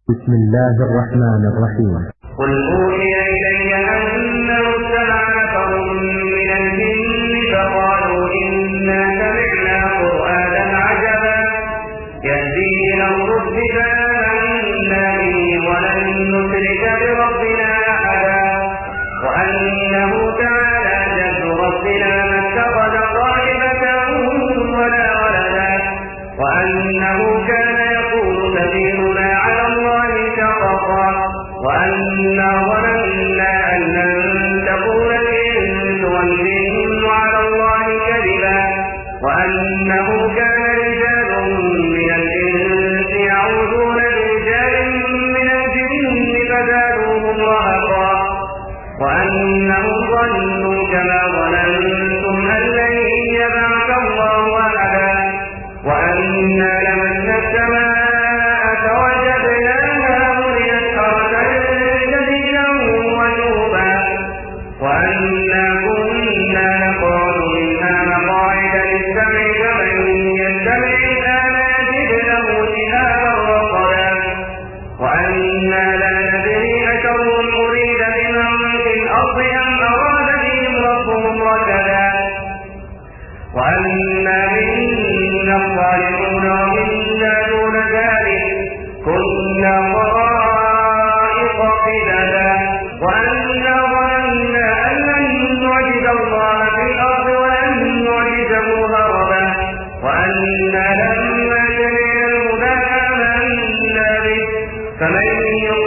بسم الله الرحمن الرحيم. قل أوحي إلي أنه استمع نفر من الجن فقالوا إنا سمعنا قرآنا عجبا يهدي إلى الرشد فآمنا به ولن نشرك بربنا أحدا وأنه تعالى جد ربنا ما اتخذ صاحبة ولا ولدا وأنه كان يقول سبيلنا على الله شططا وأنا ظننا أن لن تقول الإنس والجن على الله كذبا وأنه كان رجال من الإنس يعوذون برجال من الجن فزادوهم رهقا وأنهم ظنوا كما ظننتم أن لن يبعث الله أحدا وأنا لمسنا السماء فوجدناها ملئت حرسا شديدا وشهبا وأنا كنا نقعد منها مقاعد للسمع فمن يستمع الآن يجد له شهابا رصدا وأنا لا ندري أشر أريد بمن في الأرض أم أراد بهم ربهم رشدا وأنا منا الصالحون ومنا دون ذلك كنا طرائق قددا وأنا ظننا أن لن نعجز الله في الأرض ولن نعجزه هربا وأنا لما سمعنا الهدى آمنا به فمن